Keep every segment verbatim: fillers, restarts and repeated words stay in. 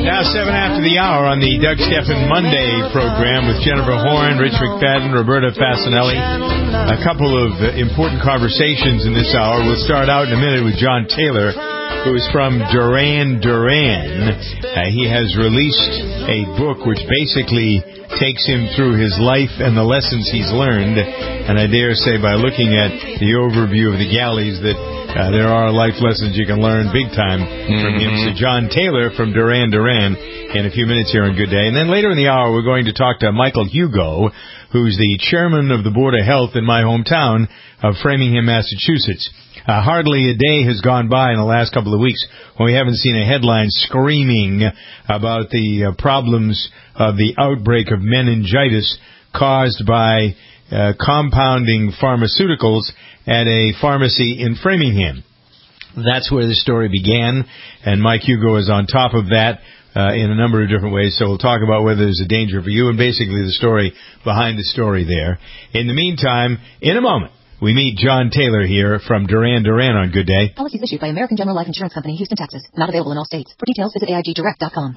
Now, seven after the hour on the Doug Stephan Monday program with Jennifer Horn, Rich McFadden, Roberta Fasanelli. A couple of uh, important conversations in this hour. We'll start out in a minute with John Taylor, who is from Duran Duran. Uh, he has released a book which basically takes him through his life and the lessons he's learned. And I dare say by looking at the overview of the galleys that uh, there are life lessons you can learn big time mm-hmm. from him. So John Taylor from Duran Duran in a few minutes here on Good Day. And then later in the hour, we're going to talk to Michael Hugo, who's the chairman of the Board of Health in my hometown of Framingham, Massachusetts. Uh, hardly a day has gone by in the last couple of weeks when we haven't seen a headline screaming about the uh, problems of the outbreak of meningitis caused by uh, compounding pharmaceuticals at a pharmacy in Framingham. That's where the story began, and Mike Hugo is on top of that uh, in a number of different ways. So we'll talk about whether there's a danger for you and basically the story behind the story there. In the meantime, in a moment, we meet John Taylor here from Duran Duran on Good Day. Policies issued by American General Life Insurance Company, Houston, Texas. Not available in all states. For details, visit A I G direct dot com.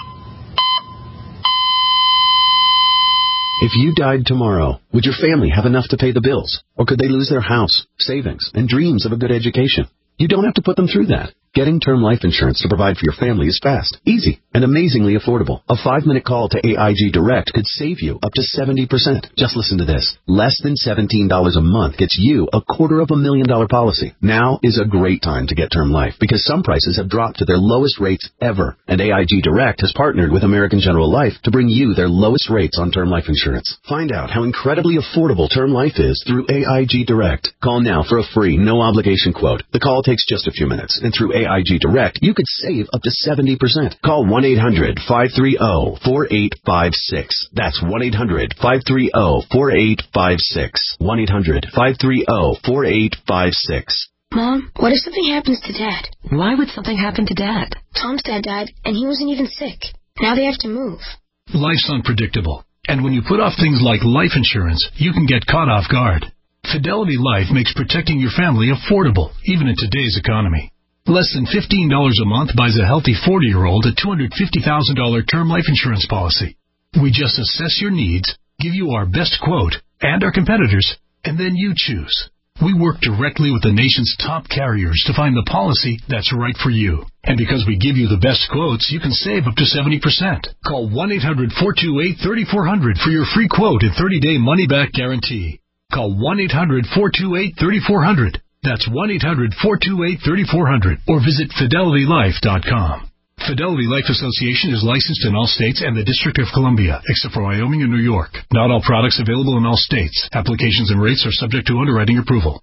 If you died tomorrow, would your family have enough to pay the bills? Or could they lose their house, savings, and dreams of a good education? You don't have to put them through that. Getting term life insurance to provide for your family is fast, easy, and amazingly affordable. A five-minute call to A I G Direct could save you up to seventy percent. Just listen to this. Less than seventeen dollars a month gets you a quarter of a million dollar policy. Now is a great time to get term life because some prices have dropped to their lowest rates ever. And A I G Direct has partnered with American General Life to bring you their lowest rates on term life insurance. Find out how incredibly affordable term life is through A I G Direct. Call now for a free, no-obligation quote. The call takes just a few minutes, and through A I G Direct, you could save up to seventy percent. Call one eight hundred five three zero four eight five six. That's one eight hundred five three zero four eight five six. one eight hundred five three zero four eight five six. Mom, what if something happens to Dad? Why would something happen to Dad? Tom's dad died, and he wasn't even sick. Now they have to move. Life's unpredictable, and when you put off things like life insurance, you can get caught off guard. Fidelity Life makes protecting your family affordable, even in today's economy. Less than fifteen dollars a month buys a healthy forty-year-old a two hundred fifty thousand dollars term life insurance policy. We just assess your needs, give you our best quote, and our competitors, and then you choose. We work directly with the nation's top carriers to find the policy that's right for you. And because we give you the best quotes, you can save up to seventy percent. Call one eight hundred four two eight three four zero zero for your free quote and thirty-day money-back guarantee. Call one eight hundred four two eight three four zero zero. That's one eight hundred four two eight three four zero zero. Or visit fidelity life dot com. Fidelity Life Association is licensed in all states and the District of Columbia, except for Wyoming and New York. Not all products available in all states. Applications and rates are subject to underwriting approval.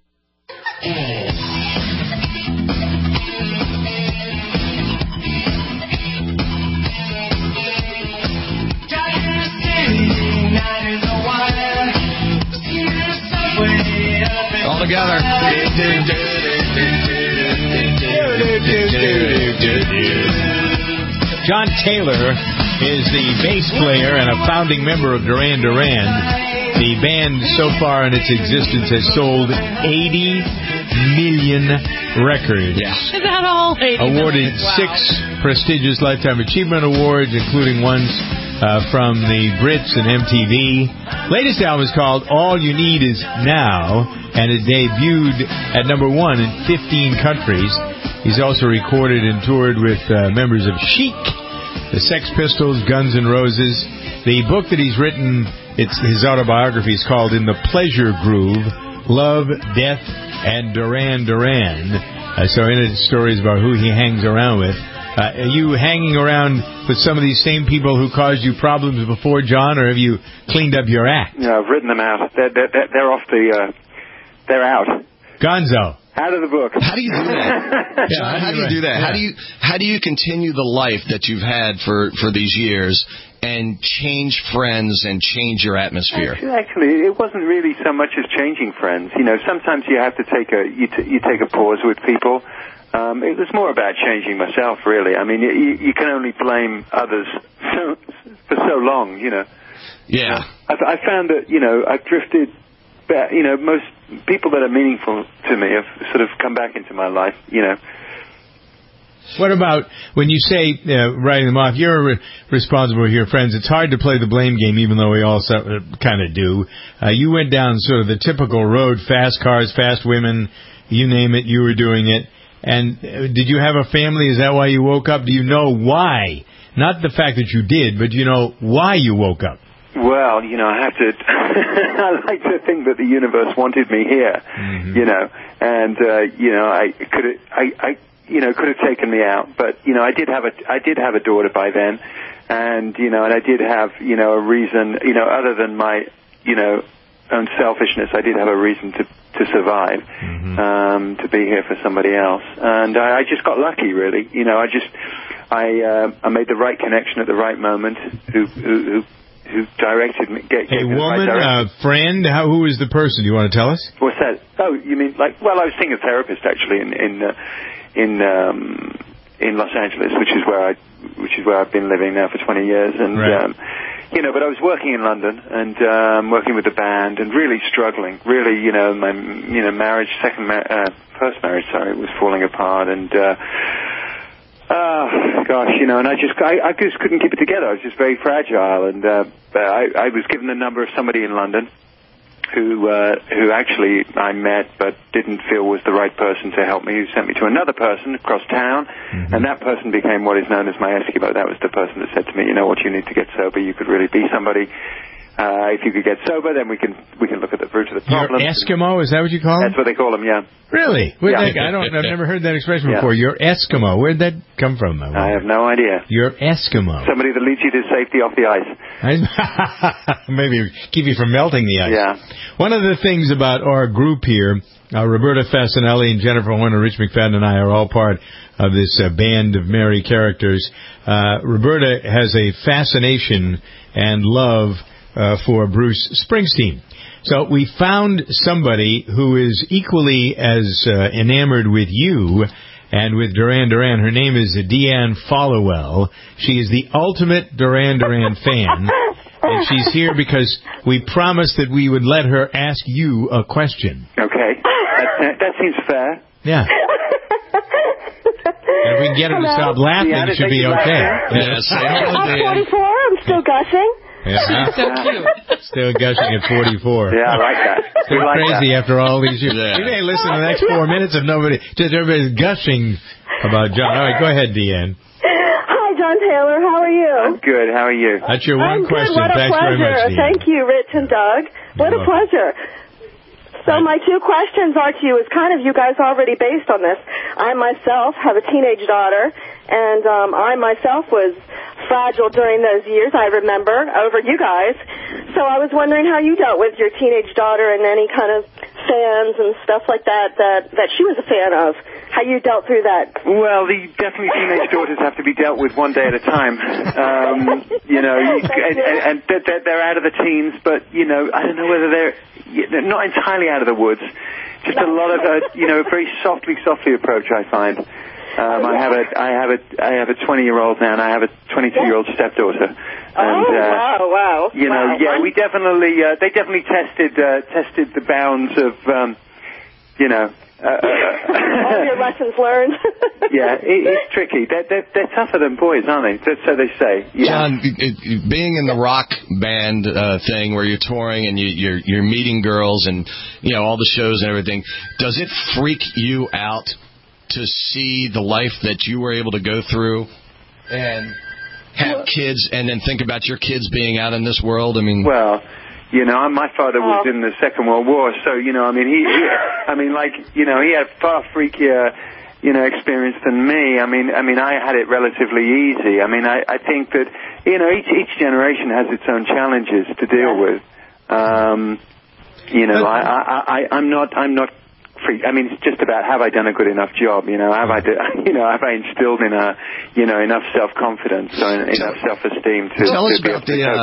All together. John Taylor is the bass player and a founding member of Duran Duran. The band, so far in its existence, has sold eighty million records. Yeah. Is that all? Awarded wow. six prestigious Lifetime Achievement Awards, including ones uh, from the Brits and M T V. Latest album is called All You Need Is Now, and it debuted at number one in fifteen countries. He's also recorded and toured with uh, members of Chic, the Sex Pistols, Guns N' Roses. The book that he's written, it's his autobiography, is called In the Pleasure Groove, Love, Death, and Duran Duran. Uh, so in it, stories about who he hangs around with. Uh, are you hanging around with some of these same people who caused you problems before, John, or have you cleaned up your act? No, I've written them out. They're, they're, they're off the... Uh, they're out. Gonzo. Out of the book. How do you do that? John, how do you do that? Yeah. How do you how do you continue the life that you've had for, for these years and change friends and change your atmosphere? Actually, it wasn't really so much as changing friends. You know, sometimes you have to take a you, t- you take a pause with people. Um, it was more about changing myself, really. I mean, you, you can only blame others so, for so long. You know. Yeah. I, I found that you know I drifted. But, you know, most people that are meaningful to me have sort of come back into my life, you know. What about when you say uh, writing them off? You're re- responsible for your friends. It's hard to play the blame game, even though we all so, uh, kind of do. Uh, you went down sort of the typical road: fast cars, fast women, you name it. You were doing it. And uh, did you have a family? Is that why you woke up? Do you know why? Not the fact that you did, but you know why you woke up. Well, you know, I have to. I like to think that the universe wanted me here. Mm-hmm. You know, and uh, you know, I could. I. I you know, could have taken me out, but, you know, I did have a, I did have a daughter by then, and, you know, and I did have, you know, a reason, you know, other than my, you know, own selfishness, I did have a reason to, to survive, mm-hmm. um, to be here for somebody else, and I, I just got lucky, really, you know, I just, I, uh, I made the right connection at the right moment, who, who, who who directed me. Get, get a woman, a friend, how, who is the person? Do you want to tell us? What's that? Oh, you mean, like, well, I was seeing a therapist, actually, in, in, uh, in um, in Los Angeles, which is where I which is where I've been living now for twenty years, and right. um, you know, but I was working in London and um, working with the band and really struggling. Really, you know, my you know marriage, second mar- uh, first marriage, sorry, was falling apart, and uh, oh gosh, you know, and I just I, I just couldn't keep it together. I was just very fragile, and uh, I, I was given the number of somebody in London who uh, who actually I met but didn't feel was the right person to help me, who sent me to another person across town, mm-hmm. and that person became what is known as my Eskimo. That was the person that said to me, you know what, you need to get sober, you could really be somebody. Uh, if you could get sober, then we can we can look at the root of the problem. Your Eskimo, is that what you call them? That's what they call them, yeah. Really? Yeah. That, I don't. I've never heard that expression yeah. before. Your Eskimo. Where'd that come from, though? I have no idea. Your Eskimo. Somebody that leads you to safety off the ice. Maybe keep you from melting the ice. Yeah. One of the things about our group here, uh, Roberta Fasanelli and Jennifer Horner, Rich McFadden, and I are all part of this uh, band of merry characters. Uh, Roberta has a fascination and love Uh, for Bruce Springsteen. So we found somebody who is equally as uh, enamored with you and with Duran Duran. Her name is Deanne Followell. She is the ultimate Duran Duran fan, and she's here because we promised that we would let her ask you a question. Okay. That, that seems fair. Yeah. If we can get her to stop laughing, yeah, it should be okay. Yes. I'm forty-four. I'm still gushing. Yeah. She's so cute. Still gushing at forty-four. Yeah, I like that. Still like crazy that. after all these years. Yeah. You may listen to the next four minutes if nobody, just everybody's gushing about John. All right, go ahead, Deanne. Hi, John Taylor. How are you? I'm good. How are you? That's your one I'm question. good. What a Thanks pleasure. very much, Deanne. Thank you, Rich and Doug. What You're a pleasure. So Right. my two questions are to you is kind of you guys already based on this. I myself have a teenage daughter, and um, I myself was fragile during those years, I remember, over you guys. So I was wondering how you dealt with your teenage daughter and any kind of fans and stuff like that that, that she was a fan of. How you dealt through that? Well, the definitely teenage daughters have to be dealt with one day at a time. Um, you know, you, and, and they're, they're out of the teens, but, you know, I don't know whether they're, they're not entirely out of the woods. Just a lot of, uh, you know, a very softly, softly approach, I find. Um, I have a, I have a, I have a twenty-year-old now, and I have a twenty-two-year-old stepdaughter. And, oh, uh, wow, wow. You know, wow. yeah, we definitely, uh, they definitely tested, uh, tested the bounds of, um, you know. Uh, all your lessons learned. Yeah, it, it's tricky. They're, they're, they're tougher than boys, aren't they? So they say. Yeah. John, it, it, being in the rock band uh, thing where you're touring and you, you're you're meeting girls and you know all the shows and everything, does it freak you out to see the life that you were able to go through and have kids, and then think about your kids being out in this world? I mean, well. You know, my father was in the Second World War, so, you know, I mean, he, he I mean, like, you know, he had far freakier, you know, experience than me. I mean, I mean, I had it relatively easy. I mean, I, I think that, you know, each, each generation has its own challenges to deal with. Um, you know, I, I, I, I'm not, I'm not freak. I mean, it's just about have I done a good enough job? You know, have I, do, you know, have I instilled in a, you know, enough self-confidence or enough self-esteem to tell us to be about able to the. cope? Uh,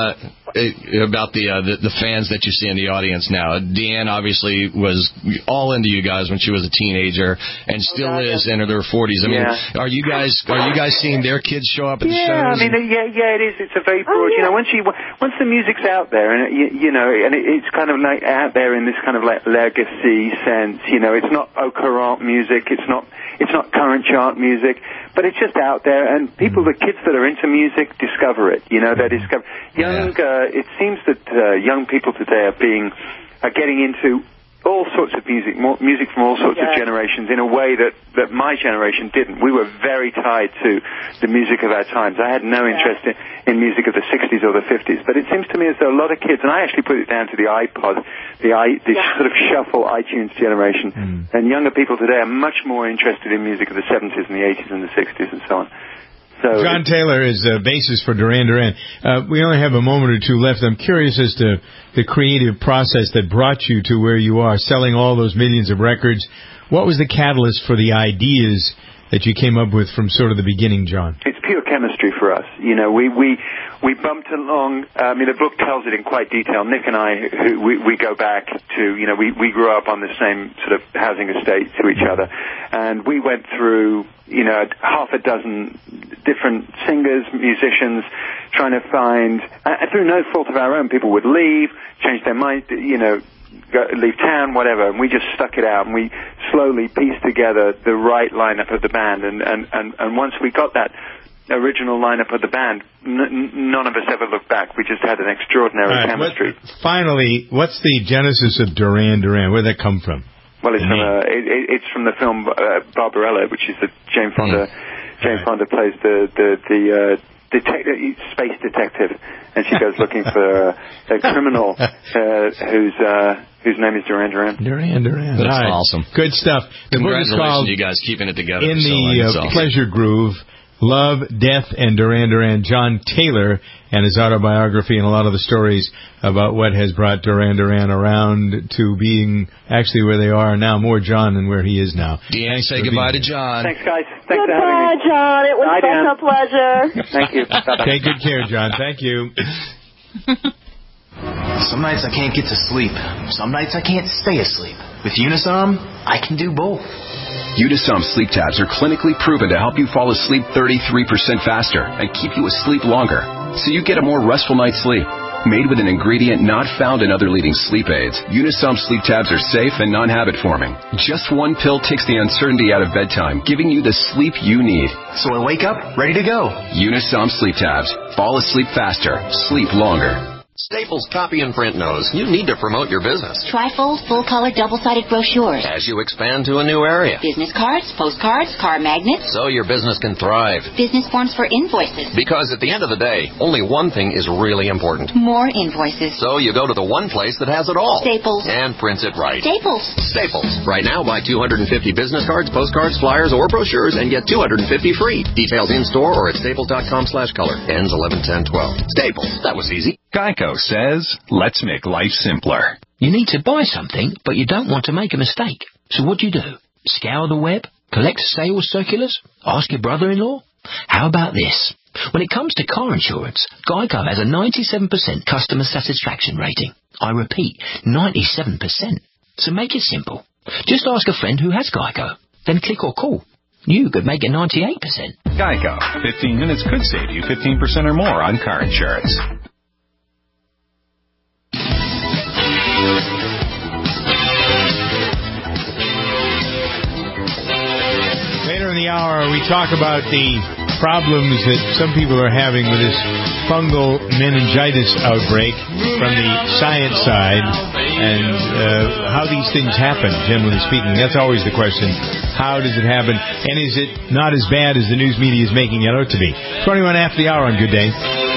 about the, uh, the the fans that you see in the audience now. Deanne obviously was all into you guys when she was a teenager, and still oh, God, is yeah. into their forties. I mean, yeah. are you guys are you guys seeing their kids show up at the yeah, shows? I mean, yeah, yeah, it is. It's a very broad. Oh, yeah. You know, once you once the music's out there, and you, you know, and it, it's kind of like out there in this kind of like legacy sense. You know, it's not au courant music. It's not it's not current chart music. But it's just out there, and people, the kids that are into music, discover it. You know, they discover young. Yeah. Uh, it seems that uh, young people today are being are getting into all sorts of music, more, music from all sorts yeah. of generations in a way that, that my generation didn't. We were very tied to the music of our times. I had no yeah. interest in, in music of the sixties or the fifties, but it seems to me as though a lot of kids, and I actually put it down to the iPod, the, i, the yeah. sort of shuffle iTunes generation, mm. and younger people today are much more interested in music of the seventies and the eighties and the sixties and so on. So John Taylor is the bassist for Duran Duran. Uh, we only have a moment or two left. I'm curious as to the creative process that brought you to where you are, selling all those millions of records. What was the catalyst for the ideas that you came up with from sort of the beginning, John? It's pure chemistry for us. You know, we we we bumped along. I mean, the book tells it in quite detail. Nick and I, who, we we go back to, you know, we we grew up on the same sort of housing estate to each other, and we went through, you know, half a dozen different singers, musicians, trying to find, and through no fault of our own, people would leave, change their mind, you know, go, leave town, whatever, and we just stuck it out, and we slowly pieced together the right lineup of the band, and, and, and, and once we got that original lineup of the band, n- none of us ever looked back. We just had an extraordinary right, chemistry. What, finally, what's the genesis of Duran Duran? Where did that come from? Well, it's from, a, it, it's from the film uh, Barbarella, which is the Jane Fonda. Mm. Jane right. Fonda plays the the the uh, detective, space detective, and she goes looking for uh, a criminal uh, whose uh, whose name is Duran Duran. Duran Duran. That's right. awesome. Good stuff. The book is called, you guys keeping it together. In so the uh, awesome. Pleasure Groove. Love, Death, and Duran Duran. John Taylor and his autobiography and a lot of the stories about what has brought Duran Duran around to being actually where they are now. More John than where he is now. Deanne, say goodbye to John. Thanks, guys. Thanks goodbye, for having me. John. It was Bye, such Dan. a pleasure. Thank you. Bye-bye. Take good care, John. Thank you. Some nights I can't get to sleep. Some nights I can't stay asleep. With Unisom, I can do both. Unisom sleep tabs are clinically proven to help you fall asleep thirty-three percent faster and keep you asleep longer, so you get a more restful night's sleep. Made with an ingredient not found in other leading sleep aids, Unisom sleep tabs are safe and non-habit forming. Just one pill takes the uncertainty out of bedtime, giving you the sleep you need. So I wake up ready to go. Unisom sleep tabs. Fall asleep faster. Sleep longer. Staples Copy and Print knows you need to promote your business. Trifold, full-color, double-sided brochures. As you expand to a new area. Business cards, postcards, car magnets. So your business can thrive. Business forms for invoices. Because at the end of the day, only one thing is really important. More invoices. So you go to the one place that has it all. Staples. And prints it right. Staples. Staples. Right now, buy two hundred fifty business cards, postcards, flyers, or brochures and get two hundred fifty free. Details in-store or at staples.com slash color. Ends eleven ten twelve. Staples. That was easy. Geico says, let's make life simpler. You need to buy something, but you don't want to make a mistake. So what do you do? Scour the web? Collect sales circulars? Ask your brother-in-law? How about this? When it comes to car insurance, Geico has a ninety-seven percent customer satisfaction rating. I repeat, ninety-seven percent. So make it simple. Just ask a friend who has Geico. Then click or call. You could make it ninety-eight percent. Geico. fifteen minutes could save you fifteen percent or more on car insurance. Later in the hour, we talk about the problems that some people are having with this fungal meningitis outbreak from the science side and uh, how these things happen, generally speaking. That's always the question. How does it happen? And is it not as bad as the news media is making it out to be? twenty-one after the hour on Good Day.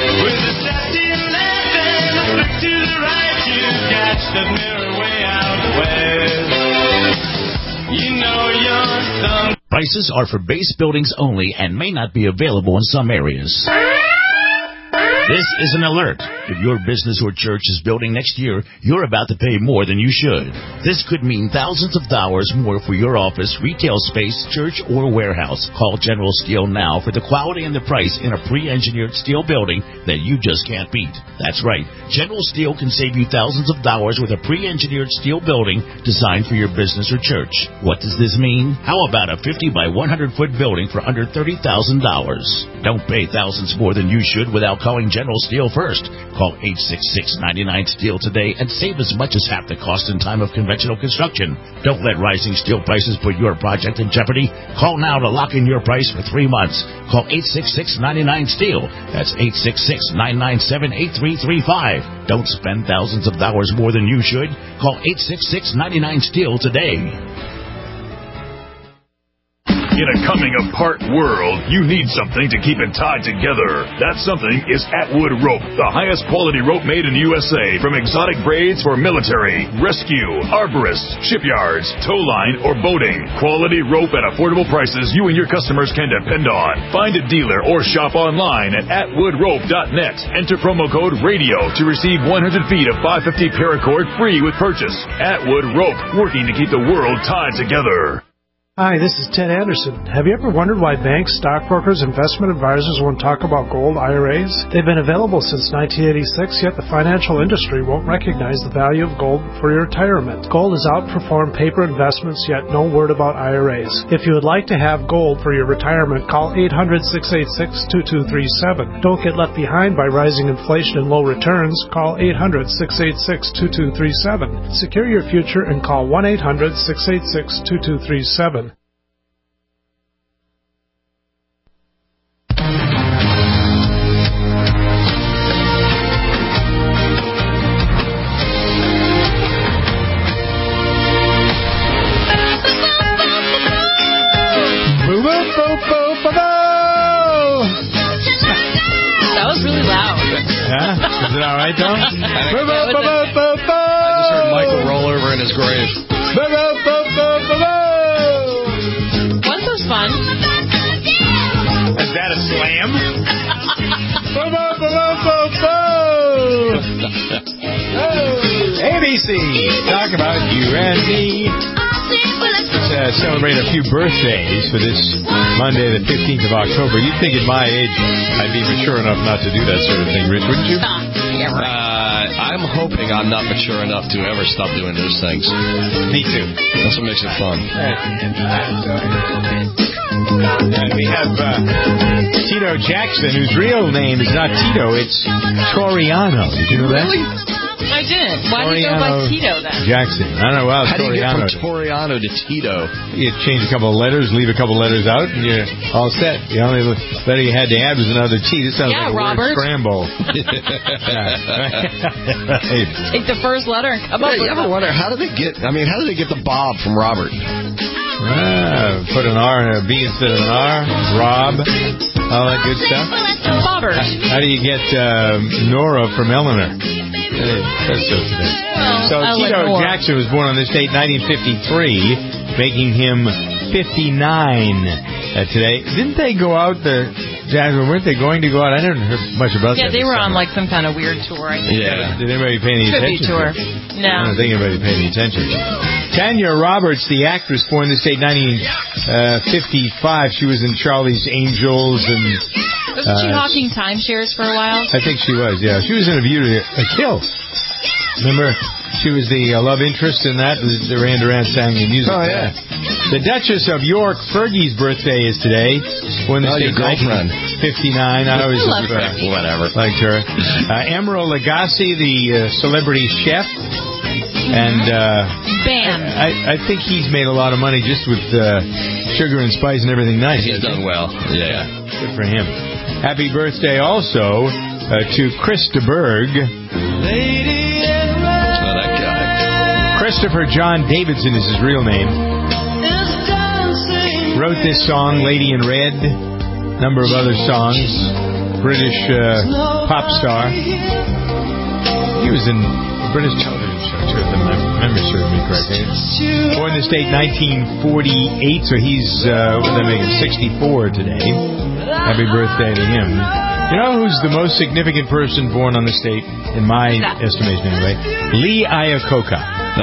The mirror way out west. You know your son. Prices are for base buildings only and may not be available in some areas. This is an alert. If your business or church is building next year, you're about to pay more than you should. This could mean thousands of dollars more for your office, retail space, church, or warehouse. Call General Steel now for the quality and the price in a pre-engineered steel building that you just can't beat. That's right. General Steel can save you thousands of dollars with a pre-engineered steel building designed for your business or church. What does this mean? How about a fifty by one hundred foot building for under thirty thousand dollars? Don't pay thousands more than you should without calling General Steel first. Call eight six six, nine nine, STEEL today and save as much as half the cost and time of conventional construction. Don't let rising steel prices put your project in jeopardy. Call now to lock in your price for three months. Call eight six six, nine nine, STEEL. That's eight six six, nine nine seven, eight three three five. Don't spend thousands of dollars more than you should. Call eight six six, nine nine, STEEL today. In a coming-apart world, you need something to keep it tied together. That something is Atwood Rope, the highest quality rope made in the U S A, from exotic braids for military, rescue, arborists, shipyards, tow line, or boating. Quality rope at affordable prices you and your customers can depend on. Find a dealer or shop online at atwood rope dot net. Enter promo code RADIO to receive one hundred feet of five fifty paracord free with purchase. Atwood Rope, working to keep the world tied together. Hi, this is Ted Anderson. Have you ever wondered why banks, stockbrokers, investment advisors won't talk about gold I R As? They've been available since nineteen eighty-six, yet the financial industry won't recognize the value of gold for your retirement. Gold has outperformed paper investments, yet no word about I R As. If you would like to have gold for your retirement, call eight hundred, six eight six, two two three seven. Don't get left behind by rising inflation and low returns. Call eight hundred, six eight six, two two three seven. Secure your future and call one eight hundred, six eight six, two two three seven. That was really loud. Yeah? Is it all right, though? I just heard Michael roll over in his grave. Once was fun. Is that a slam? A B C, talk about you and me. Let's uh, celebrate a few birthdays for this Monday, the fifteenth of October. You'd think at my age I'd be mature enough not to do that sort of thing, Rich, wouldn't you? Uh, I'm hoping I'm not mature enough to ever stop doing those things. Me too. That's what makes it fun. And we have uh, Tito Jackson, whose real name is not Tito, it's Toriano. Did you know that? Really? I did. Why do you go by Tito then? Jackson. I don't know. Well, How do you Toriano. get from Toriano to Tito? You change a couple of letters, leave a couple of letters out, and you're all set. The only letter you had to add was another T. This sounds Yeah, like a Robert. word scramble. Take the first letter and come up Hey, with you ever wonder, how did they get, I mean, how did they get the Bob from Robert? Ah, put an R and a B instead of an R. Rob. All that good stuff. Bobbert. How do you get uh, Nora from Eleanor? Hey, that's so today. So Tito Jackson was born on this date, nineteen fifty-three, making him fifty-nine uh, today. Didn't they go out the Jackson? Weren't they going to go out? I didn't hear much about Yeah, that. they were on like some kind of weird tour. I think. Yeah. Did anybody pay any Tribute attention? tour. To No. I don't think anybody paid any attention. Tanya Roberts, the actress, born this date, nineteen fifty-five. She was in Charlie's Angels and. Wasn't she uh, hawking timeshares for a while? I think she was, yeah. She was in A View to a Kill. Remember, she was the uh, love interest in that. Duran Duran sang the music. Oh, yeah. The Duchess of York, Fergie's birthday is today. When Oh, your girlfriend. fifty-nine. I always I love uh, her. Whatever. liked her. Uh, Emeril Lagasse, the uh, celebrity chef. And uh, Bam. I, I think he's made a lot of money just with uh, sugar and spice and everything nice. He's done well. Yeah. Good for him. Happy birthday also uh, to Chris de Burgh. Oh, that guy. Christopher John Davidson is his real name. Wrote this song, Lady in Red, number of other songs. British uh, pop star. He was in a British television show, too, if my memory serves me correctly. Born this date, nineteen forty-eight, so he's, uh, what did I make him, sixty-four today. Happy birthday to him. You know who's the most significant person born on the state, in my estimation anyway? Lee Iacocca.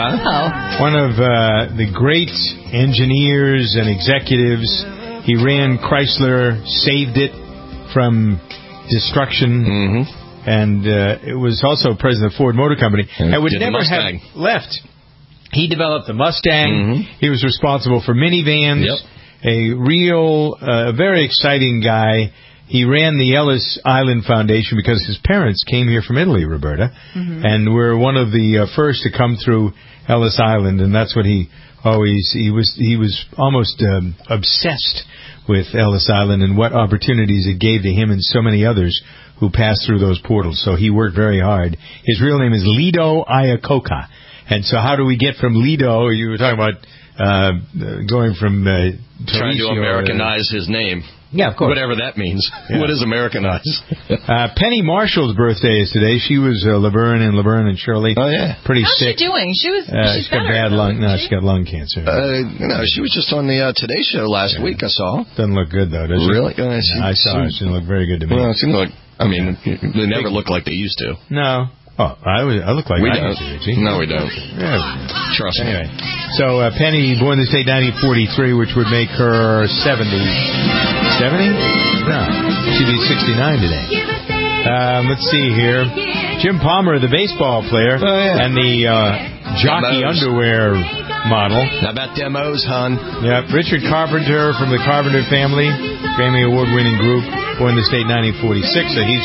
Oh. One of uh, the great engineers and executives. He ran Chrysler, saved it from destruction, mm-hmm. and uh, it was also president of Ford Motor Company. And I would did the never have Mustang. left. He developed the Mustang. Mm-hmm. He was responsible for minivans. Yep. A real, uh, very exciting guy. He ran the Ellis Island Foundation because his parents came here from Italy, Roberta, Mm-hmm. and were one of the uh, first to come through Ellis Island, and that's what he always, he was, he was almost um, obsessed with Ellis Island and what opportunities it gave to him and so many others who passed through those portals. So he worked very hard. His real name is Lido Iacocca. And so how do we get from Lido, you were talking about uh, going from uh, Trying to Tarisio, Americanize his name. Yeah, of course. Whatever that means. Yeah. What is Americanize? uh, Penny Marshall's birthday is today. She was uh, Laverne and Laverne and Shirley. Oh, yeah. Pretty How's sick. she doing? She was. Uh, she's she's got better, bad though, lung. No, isn't she? she's got lung cancer. Uh, no, she was just on the uh, Today Show last Yeah. week, I saw. Doesn't look good, though, does she? Really? Uh, she, I saw her. She didn't look very good to me. Well, it seemed like, I mean, they never look like they used to. No. Oh, I, was, I look like We I don't. used to, Richie. No, we don't. Yeah. Trust me. Anyway, so uh, Penny born this day nineteen forty-three, which would make her seventy. seventy? No, she'd be sixty-nine today. Um, let's see here. Jim Palmer, the baseball player, Oh, yeah. and the uh, jockey Demos. underwear model. How about demos, hon? Yeah, Richard Carpenter from the Carpenter Family, Grammy Award-winning group, born this date nineteen forty-six, so he's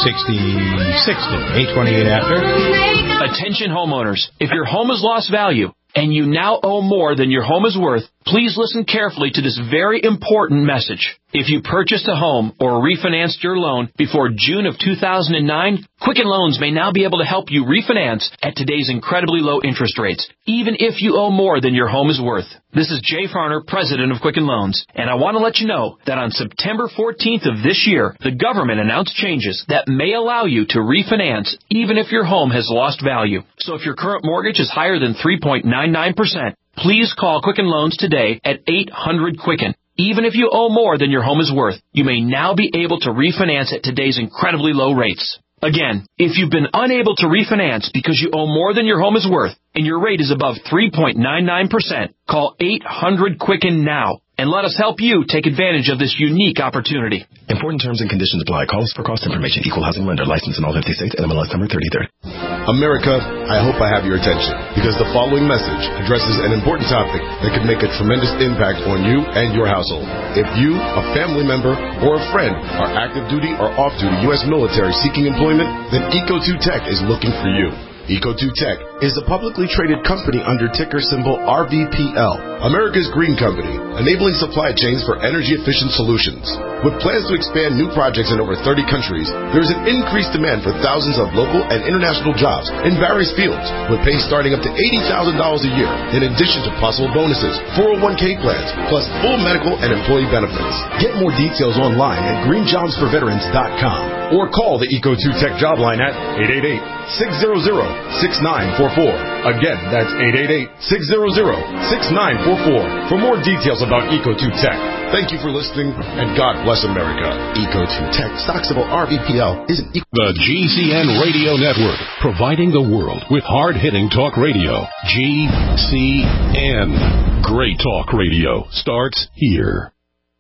sixty-six today, eight twenty-eight after. Attention homeowners, if your home has lost value and you now owe more than your home is worth, please listen carefully to this very important message. If you purchased a home or refinanced your loan before June of two thousand nine, Quicken Loans may now be able to help you refinance at today's incredibly low interest rates, even if you owe more than your home is worth. This is Jay Farner, president of Quicken Loans, and I want to let you know that on September fourteenth of this year, the government announced changes that may allow you to refinance even if your home has lost value. So if your current mortgage is higher than three point nine nine percent, please call Quicken Loans today at eight hundred Quicken. Even if you owe more than your home is worth, you may now be able to refinance at today's incredibly low rates. Again, if you've been unable to refinance because you owe more than your home is worth and your rate is above three point nine nine percent, call eight hundred Quicken now and let us help you take advantage of this unique opportunity. Important terms and conditions apply. Call us for cost information. Equal housing lender. License in all fifty states. N M L S number thirty thirty. America, I hope I have your attention because the following message addresses an important topic that could make a tremendous impact on you and your household. If you, a family member, or a friend are active duty or off duty U S military seeking employment, then Eco two Tech is looking for you. Eco two Tech is a publicly traded company under ticker symbol R V P L, America's green company, enabling supply chains for energy-efficient solutions. With plans to expand new projects in over thirty countries, there is an increased demand for thousands of local and international jobs in various fields, with pay starting up to eighty thousand dollars a year, in addition to possible bonuses, four oh one k plans, plus full medical and employee benefits. Get more details online at green jobs for veterans dot com or call the Eco two Tech job line at eight eight eight, six hundred, six nine four four. Again, that's eight eight eight, six hundred, six nine four four for more details about Eco two Tech. Thank you for listening, and God bless America. Eco two Tech, stock symbol R V P L, is an equal... The G C N Radio Network, providing the world with hard-hitting talk radio. G C N. Great talk radio starts here.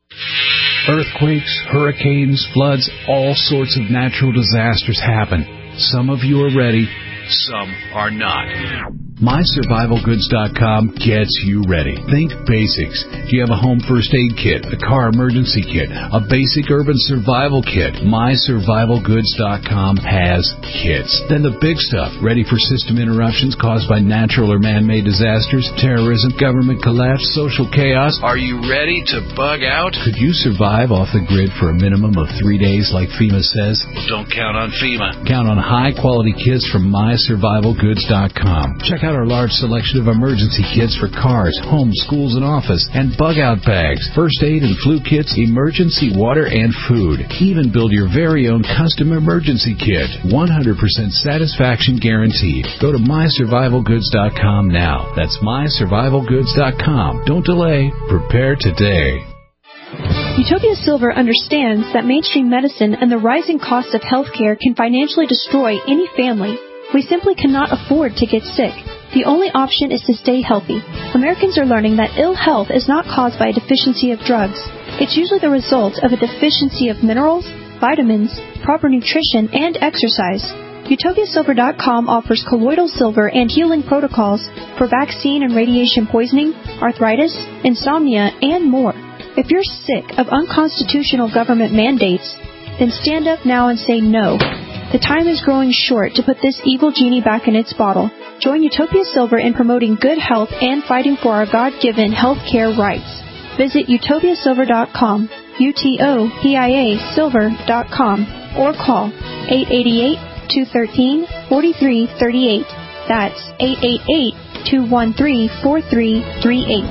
Earthquakes, hurricanes, floods, all sorts of natural disasters happen. Some of you are ready, some are not. my survival goods dot com gets you ready. Think basics. Do you have a home first aid kit, a car emergency kit, a basic urban survival kit? my survival goods dot com has kits. Then the big stuff, ready for system interruptions caused by natural or man-made disasters, terrorism, government collapse, social chaos. Are you ready to bug out? Could you survive off the grid for a minimum of three days like FEMA says? Don't count on FEMA. Count on high-quality kits from my survival goods dot com. Check out our large selection of emergency kits for cars, homes, schools, and office, and bug-out bags, first aid and flu kits, emergency water, and food. Even build your very own custom emergency kit. one hundred percent satisfaction guaranteed. Go to my survival goods dot com now. That's my survival goods dot com. Don't delay. Prepare today. Utopia Silver understands that mainstream medicine and the rising cost of healthcare can financially destroy any family. We simply cannot afford to get sick. The only option is to stay healthy. Americans are learning that ill health is not caused by a deficiency of drugs. It's usually the result of a deficiency of minerals, vitamins, proper nutrition, and exercise. Utopia Silver dot com offers colloidal silver and healing protocols for vaccine and radiation poisoning, arthritis, insomnia, and more. If you're sick of unconstitutional government mandates, then stand up now and say no. The time is growing short to put this evil genie back in its bottle. Join Utopia Silver in promoting good health and fighting for our God-given health care rights. Visit Utopia Silver dot com, U T O P I A Silver dot com, or call eight eight eight, two one three, four three three eight. That's eight eight eight, two one three, four three three eight.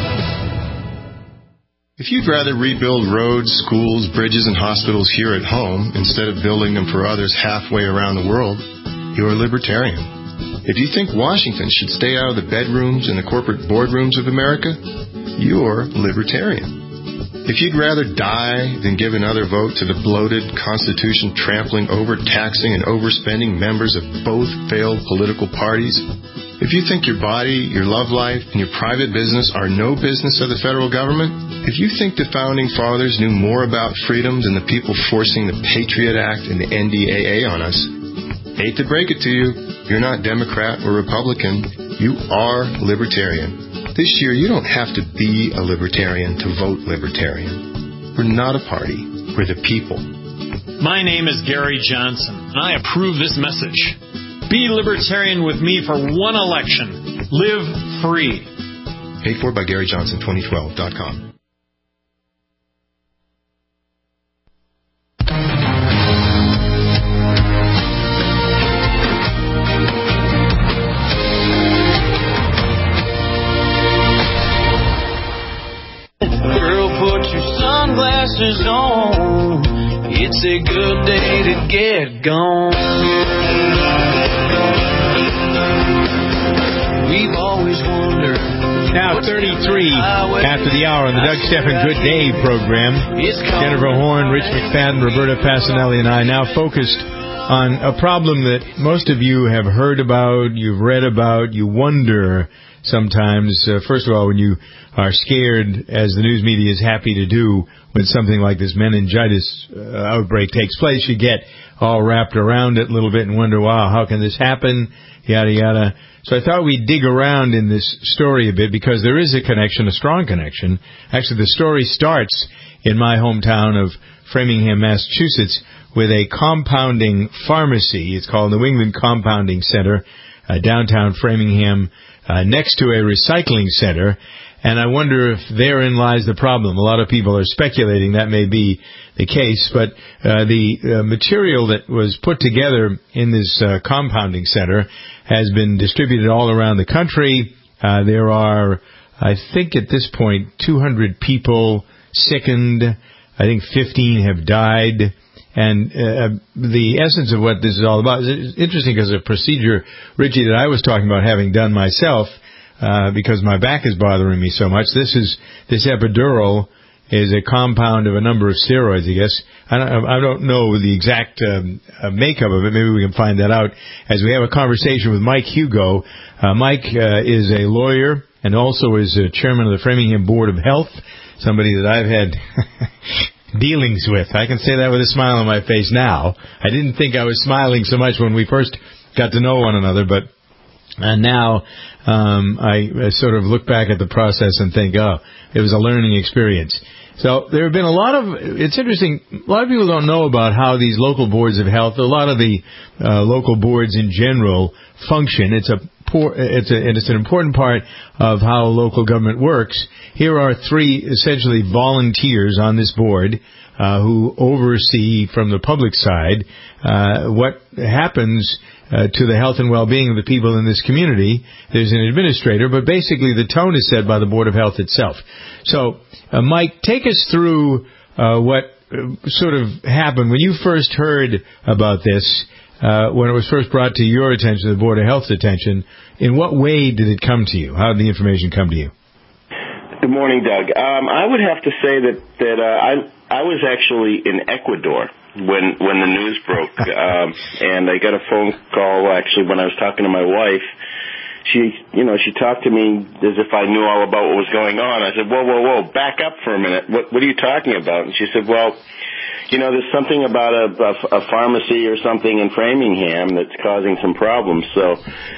If you'd rather rebuild roads, schools, bridges, and hospitals here at home instead of building them for others halfway around the world, you're a libertarian. If you think Washington should stay out of the bedrooms and the corporate boardrooms of America, you're libertarian. If you'd rather die than give another vote to the bloated, Constitution-trampling, overtaxing, and overspending members of both failed political parties, if you think your body, your love life, and your private business are no business of the federal government, if you think the Founding Fathers knew more about freedom than the people forcing the Patriot Act and the N D A A on us, hate to break it to you, you're not Democrat or Republican, you are libertarian. This year, you don't have to be a libertarian to vote libertarian. We're not a party, we're the people. My name is Gary Johnson, and I approve this message. Be libertarian with me for one election. Live free. Paid for by Gary Johnson, twenty twelve dot com. Girl, put your sunglasses on. It's a good day to get gone. We've always wondered. Now thirty-three after the hour on the Doug Stephan Good Day program. Jennifer Horn, Rich McFadden, Roberta Passanelli, and I now focused on a problem that most of you have heard about, you've read about, you wonder sometimes, uh, first of all, when you are scared, as the news media is happy to do, when something like this meningitis uh, outbreak takes place, you get all wrapped around it a little bit and wonder, wow, how can this happen, yada, yada. So I thought we'd dig around in this story a bit because there is a connection, a strong connection. Actually, the story starts in my hometown of Framingham, Massachusetts, with a compounding pharmacy. It's called New England Compounding Center, uh, downtown Framingham, uh, next to a recycling center. And I wonder if therein lies the problem. A lot of people are speculating that may be the case, but uh, the uh, material that was put together in this uh, compounding center has been distributed all around the country. Uh, there are, I think at this point, two hundred people sickened. I think fifteen have died. And uh, the essence of what this is all about is interesting because a procedure, Richie, that I was talking about having done myself, Uh, because my back is bothering me so much. This is this epidural is a compound of a number of steroids, I guess. I don't, I don't know the exact um, uh, makeup of it. Maybe we can find that out as we have a conversation with Mike Hugo. Uh, Mike uh, is a lawyer and also is a chairman of the Framingham Board of Health, somebody that I've had dealings with. I can say that with a smile on my face now. I didn't think I was smiling so much when we first got to know one another, but and now um, I, I sort of look back at the process and think, oh, it was a learning experience. So there have been a lot of, it's interesting, a lot of people don't know about how these local boards of health, a lot of the uh, local boards in general function. It's a poor, it's a, it's an important part of how local government works. Here are three essentially volunteers on this board uh, who oversee from the public side uh, what happens Uh, to the health and well-being of the people in this community. There's an administrator, but basically the tone is set by the Board of Health itself. So, uh, Mike, take us through uh, what uh, sort of happened when you first heard about this, uh, when it was first brought to your attention, the Board of Health's attention. In what way did it come to you? How did the information come to you? Good morning, Doug. Um, I would have to say that that uh, I I was actually in Ecuador when when the news broke, um, and I got a phone call actually when I was talking to my wife. She, you know, she talked to me as if I knew all about what was going on. I said, whoa, whoa, whoa, back up for a minute. What, what are you talking about? And she said, well, you know, there's something about a, a, a pharmacy or something in Framingham that's causing some problems. So,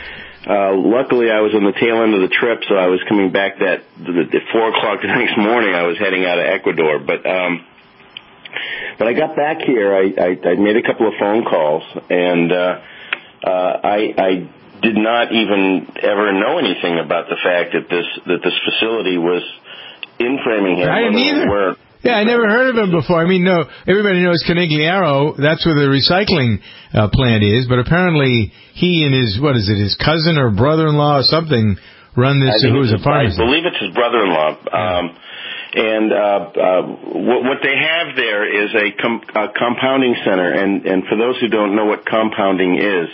uh, luckily I was on the tail end of the trip, so I was coming back that, at four o'clock the next morning I was heading out of Ecuador. But, um, but I got back here, I, I, I made a couple of phone calls, and, uh, uh, I, I, did not even ever know anything about the fact that this that this facility was in Framingham. I didn't either. Where, yeah, I never heard of him before. I mean, no, everybody knows Canigliaro. That's where the recycling uh, plant is. But apparently, he and his what is it, his cousin or brother-in-law or something, run this. Who is a pharmacist? I believe it's his brother-in-law. Um, and uh, uh, what, what they have there is a, com- a compounding center. And, and for those who don't know what compounding is.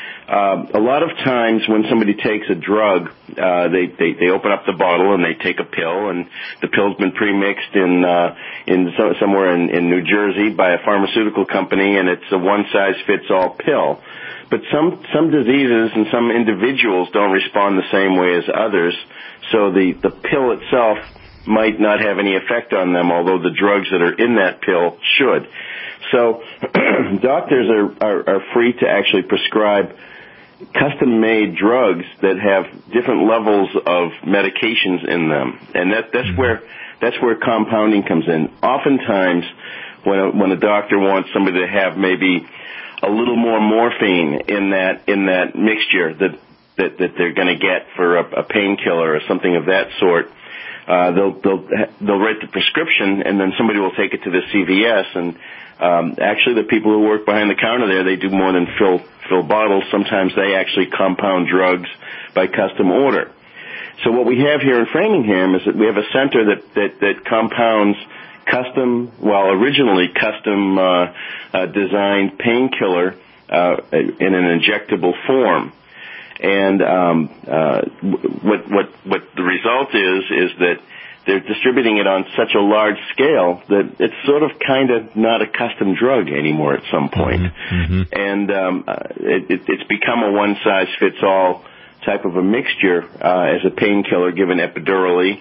Uh, a lot of times when somebody takes a drug, uh, they, they, they open up the bottle and they take a pill, and the pill's been pre-mixed in, uh, in so, somewhere in, in New Jersey by a pharmaceutical company, and it's a one-size-fits-all pill. But some, some diseases and some individuals don't respond the same way as others, so the, the pill itself might not have any effect on them, although the drugs that are in that pill should. So doctors are, are, are free to actually prescribe custom-made drugs that have different levels of medications in them, and that that's where that's where compounding comes in. Oftentimes, when a, when a doctor wants somebody to have maybe a little more morphine in that in that mixture that that, that they're going to get for a, a painkiller or something of that sort, uh, they'll they'll they'll write the prescription, and then somebody will take it to the C V S and. Um, actually, the people who work behind the counter there, they do more than fill fill bottles. Sometimes they actually compound drugs by custom order. So what we have here in Framingham is that we have a center that that, that compounds custom, well, originally custom uh, uh, designed painkiller uh, in an injectable form. And um, uh, what what what the result is is that they're distributing it on such a large scale that it's sort of kind of not a custom drug anymore at some point. Mm-hmm. And um, it, it, it's become a one-size-fits-all type of a mixture uh, as a painkiller given epidurally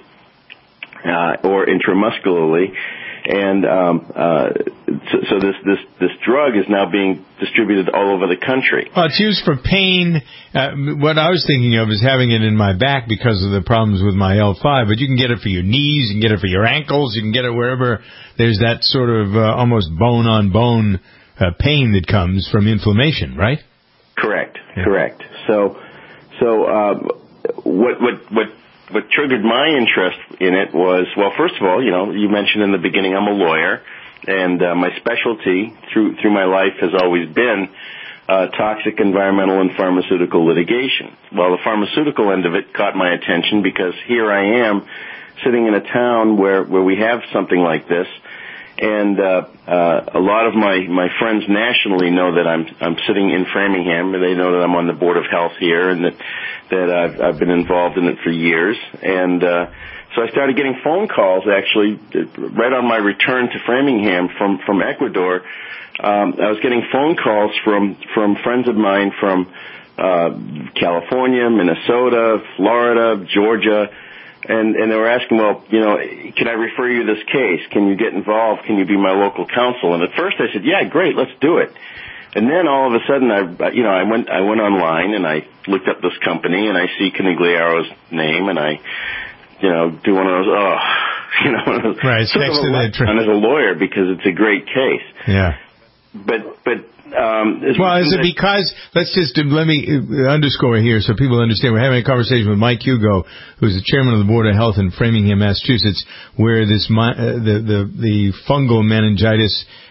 uh, or intramuscularly. And um, uh, so, so this, this this drug is now being distributed all over the country. Well, it's used for pain. Uh, what I was thinking of is having it in my back because of the problems with my L five. But you can get it for your knees, you can get it for your ankles, you can get it wherever there's that sort of uh, almost bone-on-bone uh, pain that comes from inflammation, right? Correct, yeah. correct. So, so uh, what what what. What triggered my interest in it was, well, first of all, you know, you mentioned in the beginning I'm a lawyer, and uh, my specialty through through my life has always been uh, toxic environmental and pharmaceutical litigation. Well, the pharmaceutical end of it caught my attention because here I am sitting in a town where, where we have something like this, and uh, uh, a lot of my, my friends nationally know that I'm I'm sitting in Framingham, and they know that I'm on the Board of Health here, and that that I've, I've been involved in it for years. And uh, so I started getting phone calls, actually, right on my return to Framingham from, from Ecuador. Um, I was getting phone calls from, from friends of mine from uh, California, Minnesota, Florida, Georgia, and, and they were asking, well, you know, can I refer you this case? Can you get involved? Can you be my local counsel? And at first I said, yeah, great, let's do it. And then all of a sudden, I, you know, I went, I went online and I looked up this company and I see Canigliaro's name and I, you know, do one of those, oh, you know, one of those, right, sort next of to a the tra- as a lawyer because it's a great case. Yeah. But, but, um, well, is it because, let's just, let me underscore here so people understand. We're having a conversation with Mike Hugo, who's the chairman of the Board of Health in Framingham, Massachusetts, where this, uh, the, the, the fungal meningitis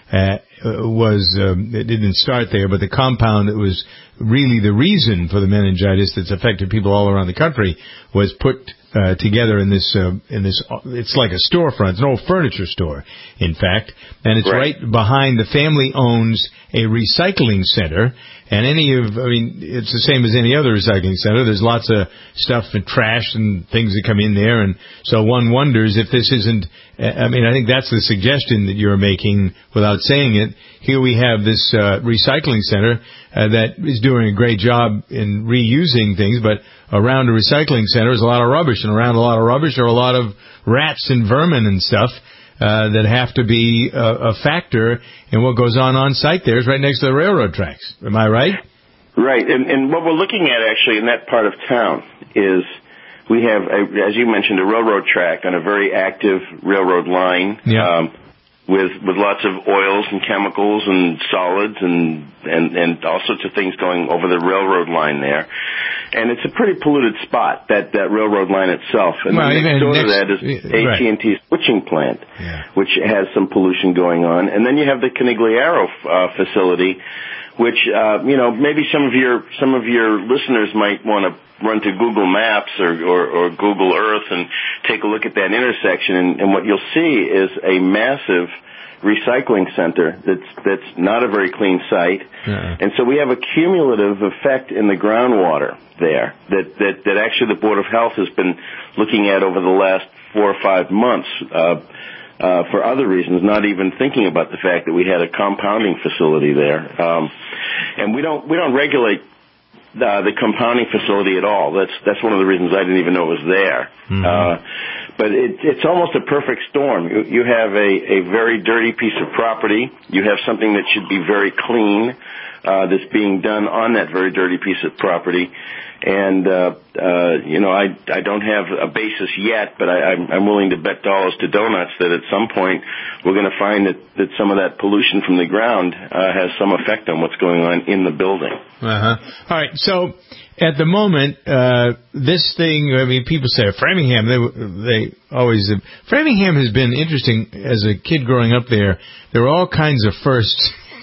uh, was, um, it didn't start there, but the compound that was really the reason for the meningitis that's affected people all around the country was put uh, together in this, uh, in this, it's like a storefront. It's an old furniture store, in fact, and it's right, right behind the family owns a recycling center. And any of, I mean, it's the same as any other recycling center. There's lots of stuff and trash and things that come in there. And so one wonders if this isn't, I mean, I think that's the suggestion that you're making without saying it. Here we have this uh, recycling center uh, that is doing a great job in reusing things, but around a recycling center is a lot of rubbish. And around a lot of rubbish are a lot of rats and vermin and stuff. Uh, that have to be a, a factor in what goes on on site there. It's right next to the railroad tracks. Am I right? Right. And, and what we're looking at actually in that part of town is we have, a, as you mentioned, a railroad track on a very active railroad line. Yeah. Um, with with lots of oils and chemicals and solids and, and, and all sorts of things going over the railroad line there. And it's a pretty polluted spot, that, that railroad line itself. And well, next door next, to that is A T and T right. switching plant, yeah. which has some pollution going on. And then you have the Canigliaro uh, facility, which, uh, you know, maybe some of your some of your listeners might want to run to Google Maps or, or, or Google Earth and take a look at that intersection, and, and what you'll see is a massive recycling center that's that's not a very clean site. Uh-uh. And so we have a cumulative effect in the groundwater there that, that, that actually the Board of Health has been looking at over the last four or five months uh, uh, for other reasons, not even thinking about the fact that we had a compounding facility there. Um, and we don't we don't regulate Uh, the compounding facility at all. That's that's one of the reasons I didn't even know it was there. Mm-hmm. Uh, but it, it's almost a perfect storm. You, you have a, a very dirty piece of property. You have something that should be very clean uh, that's being done on that very dirty piece of property. And, uh, uh, you know, I, I don't have a basis yet, but I, I'm, I'm willing to bet dollars to donuts that at some point we're going to find that, that some of that pollution from the ground uh, has some effect on what's going on in the building. Uh-huh. All right. So at the moment, uh, this thing, I mean, people say Framingham, they, they always, uh, Framingham has been interesting as a kid growing up there. There were all kinds of firsts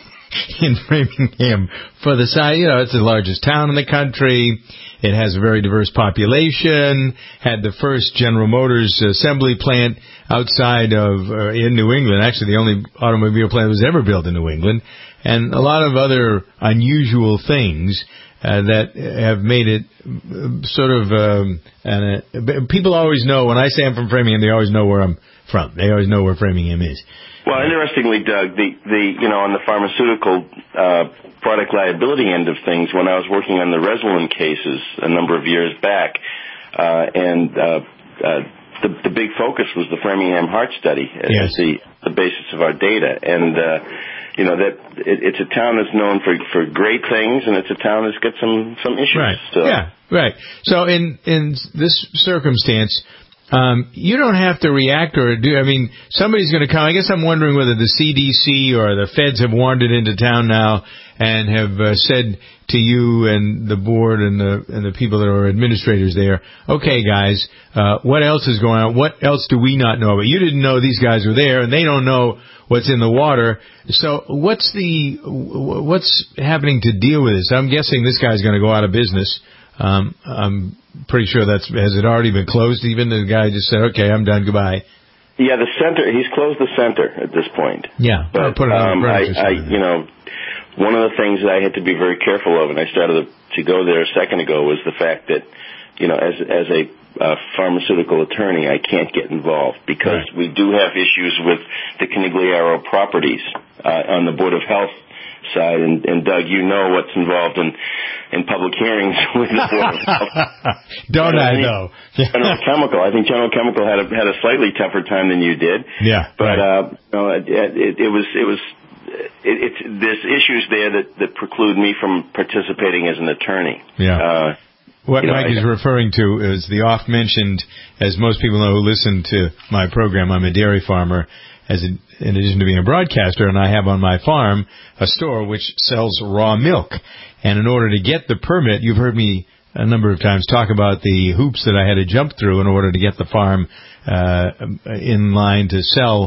in Framingham for the size. You know, it's the largest town in the country. It has a very diverse population, had the first General Motors assembly plant outside of, uh, in New England. Actually, the only automobile plant that was ever built in New England. And a lot of other unusual things uh, that have made it sort of, um, and uh, people always know, when I say I'm from Framingham, they always know where I'm from. They always know where Framingham is. Well, interestingly, Doug, the, the you know, on the pharmaceutical uh, product liability end of things, when I was working on the Resolin cases a number of years back, uh, and uh, uh, the, the big focus was the Framingham Heart Study as yes. the, the basis of our data. And, uh, you know, that it, it's a town that's known for, for great things, and it's a town that's got some, some issues. Right, so. yeah, right. So in, in this circumstance, Um, you don't have to react or do, I mean, somebody's going to come. I guess I'm wondering whether the C D C or the feds have wandered into town now and have uh, said to you and the board and the and the people that are administrators there, okay, guys, uh, what else is going on? What else do we not know? But you didn't know these guys were there, and they don't know what's in the water. So what's the what's happening to deal with this? I'm guessing this guy's going to go out of business. Um, I'm pretty sure that's, has it already been closed even? The guy just said, okay, I'm done, goodbye. Yeah, the center, he's closed the center at this point. Yeah, but, put it on um, the I, I, you know, one of the things that I had to be very careful of, and I started to go there a second ago, was the fact that, you know, as, as a uh, pharmaceutical attorney, I can't get involved because right. we do have issues with the Canigliaro properties uh, on the Board of Health side, and, and Doug, you know what's involved in, in public hearings with the Board of Health. Don't I know? General Chemical. I think General Chemical had a had a slightly tougher time than you did. Yeah, but right. uh, you know, it, it, it was it was it, it's there's issues there that, that preclude me from participating as an attorney. Yeah. Uh, What you know, Mike I, is referring to is the oft-mentioned, as most people know who listen to my program, I'm a dairy farmer, as a, in addition to being a broadcaster, and I have on my farm a store which sells raw milk. And in order to get the permit, you've heard me a number of times talk about the hoops that I had to jump through in order to get the farm uh, in line to sell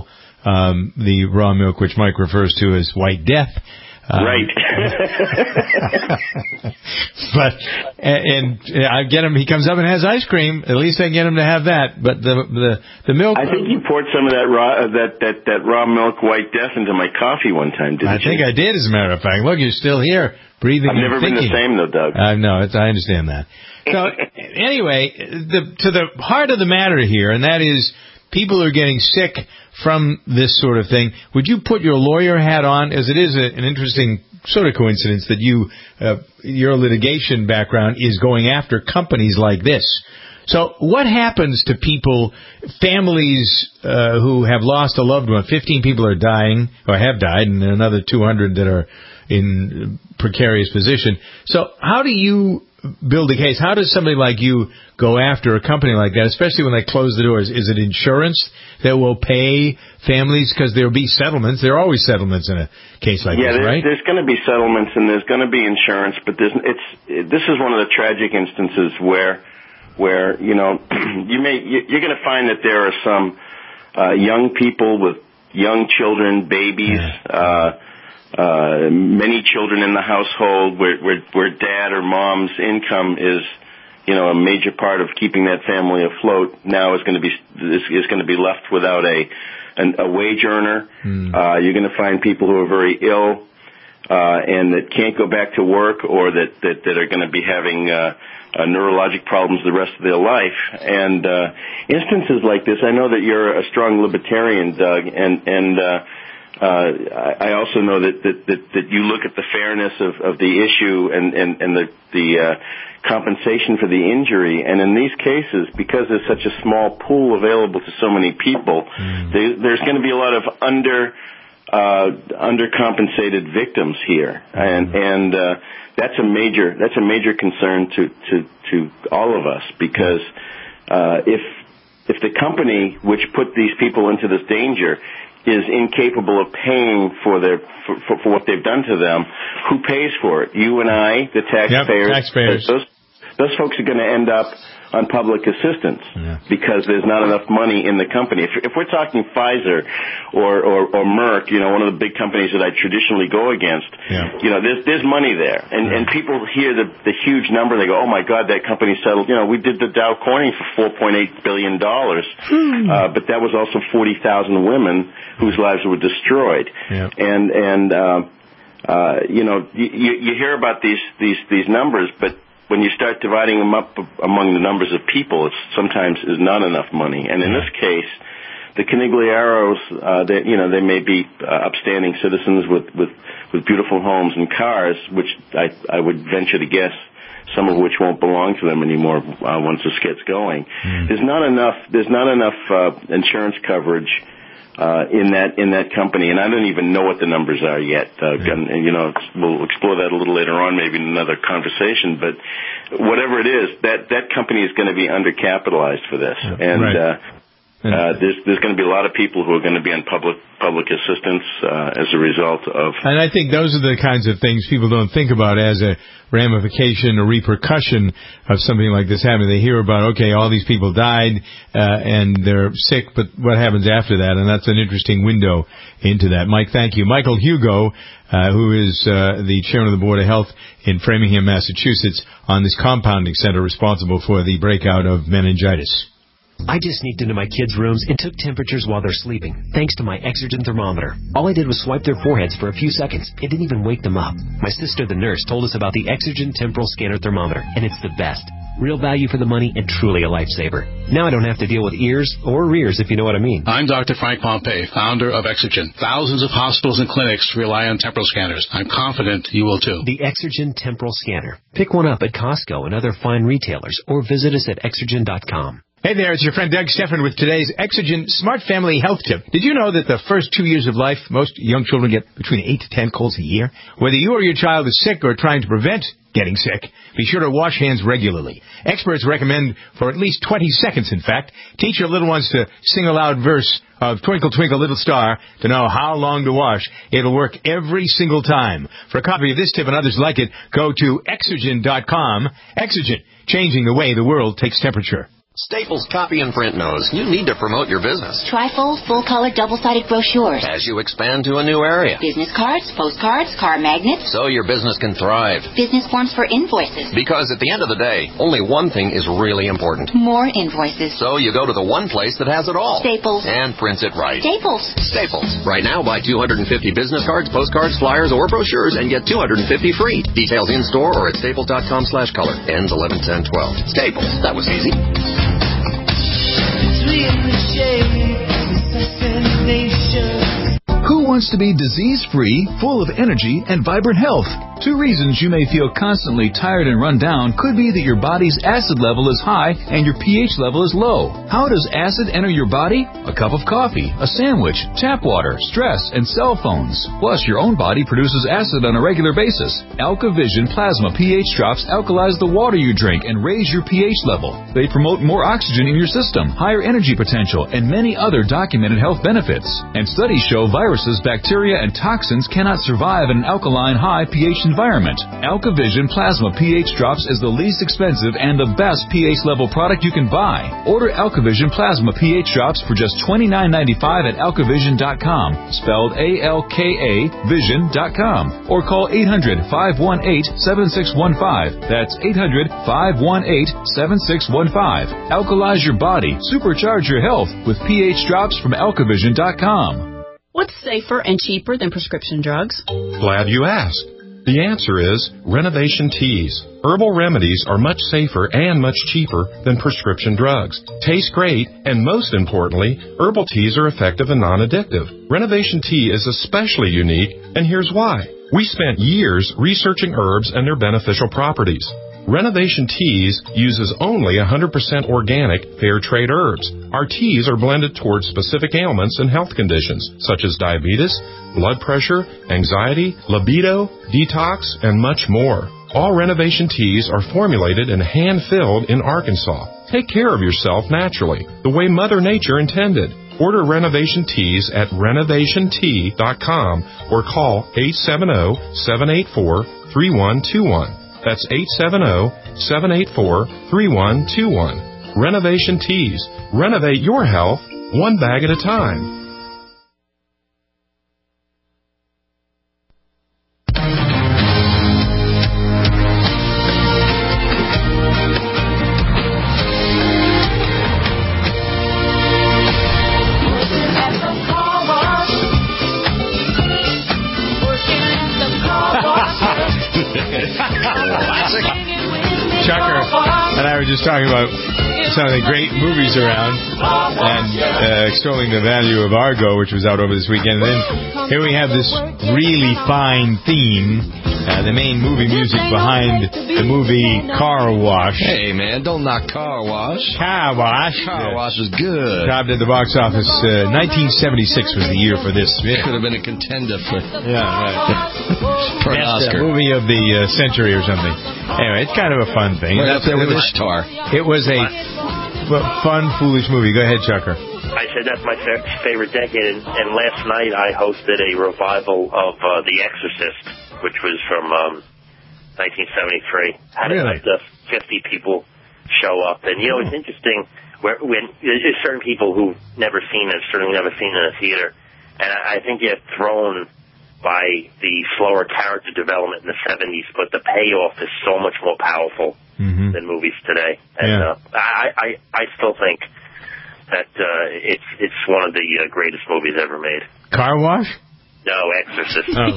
um, the raw milk, which Mike refers to as White Death. Um, right. but and, and I get him. He comes up and has ice cream. At least I get him to have that. But the the the milk. I think you poured some of that raw uh, that that that raw milk White Death into my coffee one time, didn't I you? think I did. As a matter of fact, look, you're still here, breathing. I've never and thinking. been the same though, Doug. I know. It's, I understand that. So anyway, the, to the heart of the matter here, and that is, people are getting sick from this sort of thing. Would you put your lawyer hat on, as it is a, an interesting sort of coincidence that you, uh, your litigation background is going after companies like this. So what happens to people, families uh, who have lost a loved one? fifteen people are dying, or have died, and another two hundred that are in precarious position. So how do you build a case? How does somebody like you go after a company like that, especially when they close the doors? Is it insurance that will pay families? Because there will be settlements. There are always settlements in a case like yeah, this, there's, right? there's going to be settlements and there's going to be insurance, but there's, it's it, this is one of the tragic instances where where you know you may you, you're going to find that there are some uh, young people with young children, babies. Yeah. Uh, Uh, many children in the household where, where, where dad or mom's income is, you know, a major part of keeping that family afloat now is going to be, is, is going to be left without a, an, a wage earner. Mm. Uh, you're going to find people who are very ill, uh, and that can't go back to work or that, that, that are going to be having, uh, uh, neurologic problems the rest of their life. And, uh, instances like this, I know that you're a strong libertarian, Doug, and, and, uh, Uh, I also know that, that, that, that you look at the fairness of, of the issue and, and, and the, the uh, compensation for the injury. And in these cases, because there's such a small pool available to so many people, mm. they, there's going to be a lot of under uh, undercompensated victims here, and and uh, that's a major that's a major concern to to, to all of us, because uh, if if the company which put these people into this danger is incapable of paying for their for, for, for what they've done to them, who pays for it? You and I, the taxpayers. Yep, taxpayers. Those, those folks are going to end up on public assistance yeah. because there's not enough money in the company. If, if we're talking Pfizer or, or, or Merck, you know, one of the big companies that I traditionally go against, yeah. you know, there's there's money there, and yeah. and people hear the the huge number, they go, oh my God, that company settled. You know, we did the Dow Corning for four point eight billion dollars, hmm. uh, but that was also forty thousand women whose lives were destroyed, yeah. and and uh, uh, you know, you, you hear about these these these numbers, but when you start dividing them up among the numbers of people, it sometimes is not enough money. And in this case, the Canigliaros, uh, they, you know, they may be uh, upstanding citizens with, with, with beautiful homes and cars, which I, I would venture to guess some of which won't belong to them anymore uh, once this gets going. Mm. There's not enough. There's not enough uh, insurance coverage Uh, in that in that company, and I don't even know what the numbers are yet. Uh, yeah. and, and you know, we'll explore that a little later on, maybe in another conversation. But whatever it is, that that company is going to be undercapitalized for this, yeah. and right. uh, uh, there's there's going to be a lot of people who are going to be on public public assistance uh, as a result of. And I think those are the kinds of things people don't think about as a ramification or repercussion of something like this happening. They hear about, okay, all these people died uh, and they're sick, but what happens after that? And that's an interesting window into that. Mike, thank you. Michael Hugo, uh, who is uh, the chairman of the Board of Health in Framingham, Massachusetts, on this compounding center responsible for the breakout of meningitis. I just sneaked into my kids' rooms and took temperatures while they're sleeping, thanks to my Exergen thermometer. All I did was swipe their foreheads for a few seconds. It didn't even wake them up. My sister, the nurse, told us about the Exergen temporal scanner thermometer, and it's the best. Real value for the money and truly a lifesaver. Now I don't have to deal with ears or rears, if you know what I mean. I'm Doctor Frank Pompey, founder of Exergen. Thousands of hospitals and clinics rely on temporal scanners. I'm confident you will too. The Exergen temporal scanner. Pick one up at Costco and other fine retailers, or visit us at exergen dot com. Hey there, it's your friend Doug Stephan with today's Exergen Smart Family Health Tip. Did you know that the first two years of life, most young children get between eight to ten colds a year? Whether you or your child is sick or trying to prevent getting sick, be sure to wash hands regularly. Experts recommend for at least twenty seconds, in fact. Teach your little ones to sing a loud verse of Twinkle, Twinkle, Little Star to know how long to wash. It'll work every single time. For a copy of this tip and others like it, go to exergen dot com. Exergen, changing the way the world takes temperature. Staples Copy and Print knows you need to promote your business. Trifold, full-color, double-sided brochures. As you expand to a new area. Business cards, postcards, car magnets. So your business can thrive. Business forms for invoices. Because at the end of the day, only one thing is really important. More invoices. So you go to the one place that has it all. Staples. And prints it right. Staples. Staples. Right now, buy two hundred fifty business cards, postcards, flyers, or brochures and get two hundred fifty free. Details in-store or at staples dot com slash color. Ends eleven ten twelve. Staples. That was easy. Who wants to be disease-free, full of energy, and vibrant health? Two reasons you may feel constantly tired and run down could be that your body's acid level is high and your pH level is low. How does acid enter your body? A cup of coffee, a sandwich, tap water, stress, and cell phones. Plus, your own body produces acid on a regular basis. AlkaVision Plasma pH drops alkalize the water you drink and raise your pH level. They promote more oxygen in your system, higher energy potential, and many other documented health benefits. And studies show viruses, bacteria, and toxins cannot survive in an alkaline high pH environment. AlkaVision Plasma pH Drops is the least expensive and the best pH level product you can buy. Order AlkaVision Plasma pH Drops for just twenty-nine ninety-five at alkavision dot com, spelled A L K A vision dot com, or call eight hundred, five one eight, seven six one five. That's eight hundred, five one eight, seven six one five. Alkalize your body, supercharge your health with pH Drops from alkavision dot com. What's safer and cheaper than prescription drugs? Glad you asked. The answer is Renovation Teas. Herbal remedies are much safer and much cheaper than prescription drugs. Taste great, and most importantly, herbal teas are effective and non-addictive. Renovation Tea is especially unique, and here's why. We spent years researching herbs and their beneficial properties. Renovation Teas uses only one hundred percent organic, fair trade herbs. Our teas are blended towards specific ailments and health conditions, such as diabetes, blood pressure, anxiety, libido, detox, and much more. All Renovation Teas are formulated and hand-filled in Arkansas. Take care of yourself naturally, the way Mother Nature intended. Order Renovation Teas at renovation tea dot com or call eight seven zero, seven eight four, three one two one. That's eight seven zero, seven eight four, three one two one. Renovation Teas. Renovate your health one bag at a time. Chucker and I were just talking about some of the great movies around and uh, extolling the value of Argo, which was out over this weekend. And then here we have this really fine theme, uh, the main movie music behind the movie Car Wash. Hey, man, don't knock Car Wash. Car Wash. Car Wash is good. Topped at the box office. Uh, nineteen seventy-six was the year for this. It could have been a contender for, yeah, right. for an Best, Oscar. Uh, movie of the uh, century or something. Anyway, it's kind of a fun thing. Right up there with it was, Ishtar. It was a well, fun, foolish movie. Go ahead, Chucker. I said that's my fa- favorite decade, and, and last night I hosted a revival of uh, The Exorcist, which was from um, nineteen seventy-three. Had Really? about uh, fifty people show up, and you know it's interesting where when there's certain people who've never seen it, certainly never seen it in a theater, and I, I think they're thrown by the slower character development in the seventies, but the payoff is so much more powerful mm-hmm. than movies today. And Yeah. uh, I, I, I still think that uh, it's it's one of the uh, greatest movies ever made. Car Wash? No, Exorcist. Oh.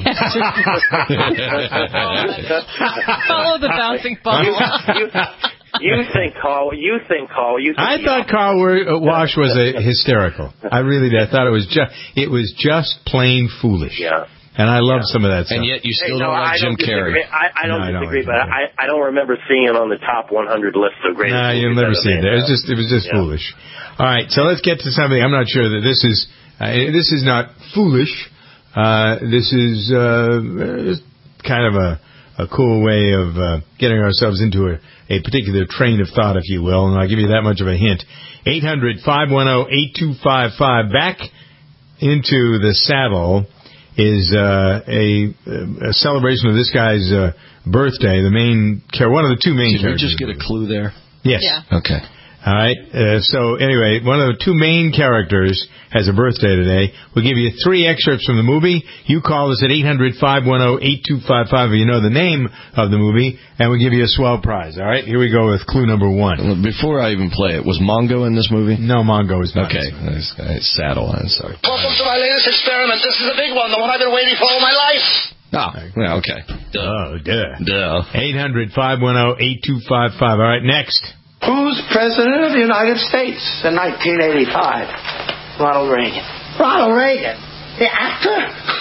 Follow the bouncing ball. you, you think Carl? You think Carl? You think I thought Car Wash was a hysterical. I really did. I thought it was just it was just plain foolish. Yeah. And I loved some of that stuff. And yet you still hey, no, don't like I Jim don't Carrey. disagree. I, I don't No, I don't disagree, like but I, I don't remember seeing it on the top one hundred list of greatest Nah, movies you'll never ever see it made. there. It was just it was just Yeah. foolish. All right, so let's get to something. I'm not sure that this is uh, this is not foolish. Uh, this is uh, just kind of a a cool way of uh, getting ourselves into a, a particular train of thought, if you will, and I'll give you that much of a hint. eight hundred, five one zero, eight two five five. Back into the saddle is uh, a, a celebration of this guy's uh, birthday. The main, one of the two main Did we characters. just get a clue there? Yes. Yeah. Okay. All right. Uh, so anyway, one of the two main characters has a birthday today. We'll give you three excerpts from the movie. You call us at eight hundred, five one zero, eight two five five if you know the name of the movie, and we'll give you a swell prize. All right. Here we go with clue number one. Before I even play it, was Mongo in this movie? No, Mongo is not. Okay. It's, it's Saddle. I'm sorry. Welcome to my latest experiment. This is a big one, the one I've been waiting for all my life. Oh, yeah, okay. Duh. Oh, duh. Duh. eight hundred, five one zero, eight two five five. All right, next. Who's President of the United States in nineteen eighty-five? Ronald Reagan. Ronald Reagan? The actor?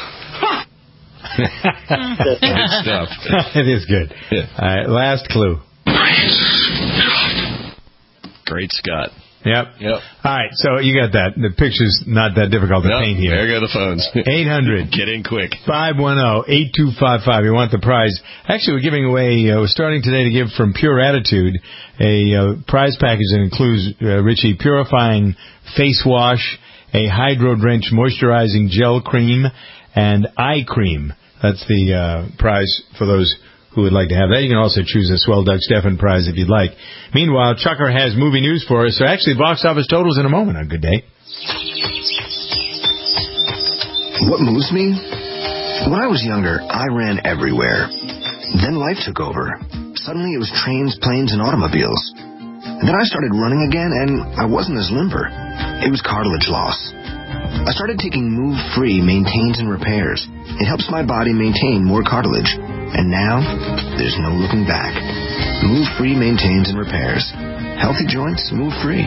Good stuff. It is good. Yeah. All right, last clue. Great Scott. Yep. Yep. All right, so you got that. The picture's not that difficult to Yep. paint here. There go the phones. eight hundred. Get in quick. five one zero, eight two five five. You want the prize. Actually, we're giving away, uh, we're starting today to give from Pure Attitude a uh, prize package that includes, uh, Richie, purifying face wash, a Hydro Drench moisturizing gel cream, and eye cream. That's the uh, prize for those who would like to have that. You can also choose a Swell Doug Steffen prize if you'd like. Meanwhile, Chucker has movie news for us. So actually, box office totals in a moment on Good Day. What moves me? When I was younger, I ran everywhere. Then life took over. Suddenly it was trains, planes, and automobiles. Then I started running again, and I wasn't as limber. It was cartilage loss. I started taking Move Free Maintains and Repairs. It helps my body maintain more cartilage. And now, there's no looking back. Move Free Maintains and Repairs. Healthy joints, move free.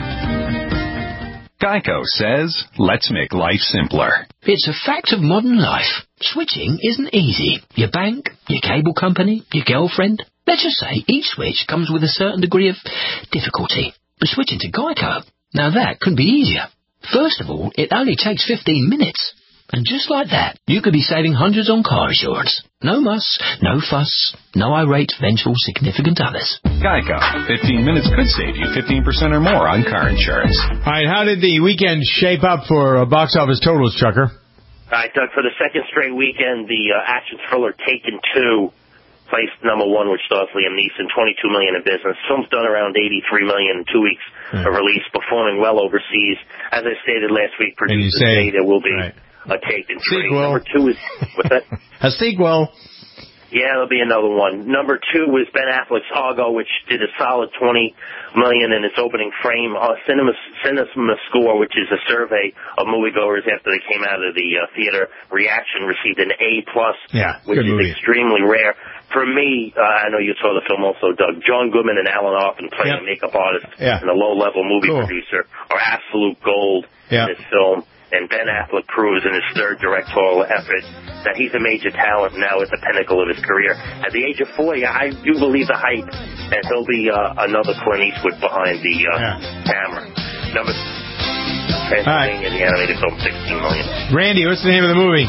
Geico says, let's make life simpler. It's a fact of modern life. Switching isn't easy. Your bank, your cable company, your girlfriend. Let's just say each switch comes with a certain degree of difficulty. But switching to Geico, now that could be easier. First of all, it only takes fifteen minutes. And just like that, you could be saving hundreds on car insurance. No muss, no fuss, no irate, vengeful, significant others. Geico. fifteen minutes could save you fifteen percent or more on car insurance. All right, how did the weekend shape up for uh, box office totals, Chucker? All right, Doug, for the second straight weekend, the uh, action thriller Taken two placed number one, which stars Liam Neeson, twenty-two million dollars in business. Film's done around eighty-three million dollars in two weeks yeah. of release, performing well overseas. As I stated last week, producers say there will be right. a Taken three. Number two is, what's that? A sequel. Yeah, there'll be another one. Number two was Ben Affleck's Argo, which did a solid twenty million dollars in its opening frame. Uh, Cinema, Cinema Score, which is a survey of moviegoers after they came out of the uh, theater, reaction received an A plus, yeah, which is movie. extremely rare. For me, uh, I know you saw the film also, Doug. John Goodman and Alan Arkin playing yep. a makeup artist yeah. and a low-level movie cool. producer are absolute gold yep. in this film. And Ben Affleck proves in his third directorial effort that he's a major talent now at the pinnacle of his career. At the age of forty, I do believe the hype, and he'll be uh, another Clint Eastwood behind the uh, yeah. camera. Number Transylvania, right. the animated film, sixteen million dollars. Randy, what's the name of the movie?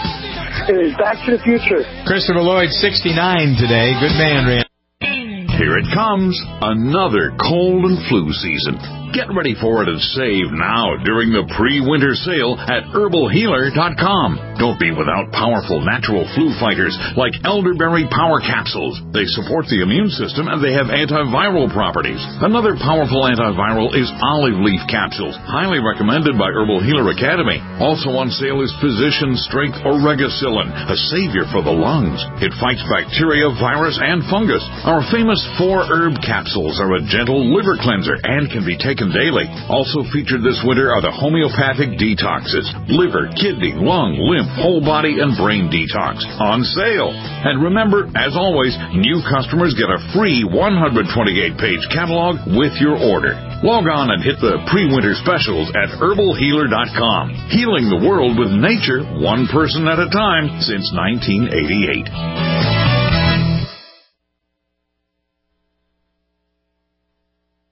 It is Back to the Future. Christopher Lloyd, sixty-nine today. Good man, Randy. Here it comes, another cold and flu season. Get ready for it and save now during the pre-winter sale at herbal healer dot com. Don't be without powerful natural flu fighters like elderberry power capsules. They support the immune system and they have antiviral properties. Another powerful antiviral is olive leaf capsules, highly recommended by Herbal Healer Academy. Also on sale is Physician Strength Oregacillin, a savior for the lungs. It fights bacteria, virus, and fungus. Our famous four herb capsules are a gentle liver cleanser and can be taken daily. Also featured this winter are the homeopathic detoxes, liver, kidney, lung, lymph, whole body, and brain detox. On sale. And remember, as always, new customers get a free one hundred twenty-eight page catalog with your order. Log on and hit the pre-winter specials at herbal healer dot com. Healing the world with nature, one person at a time, since nineteen eighty-eight.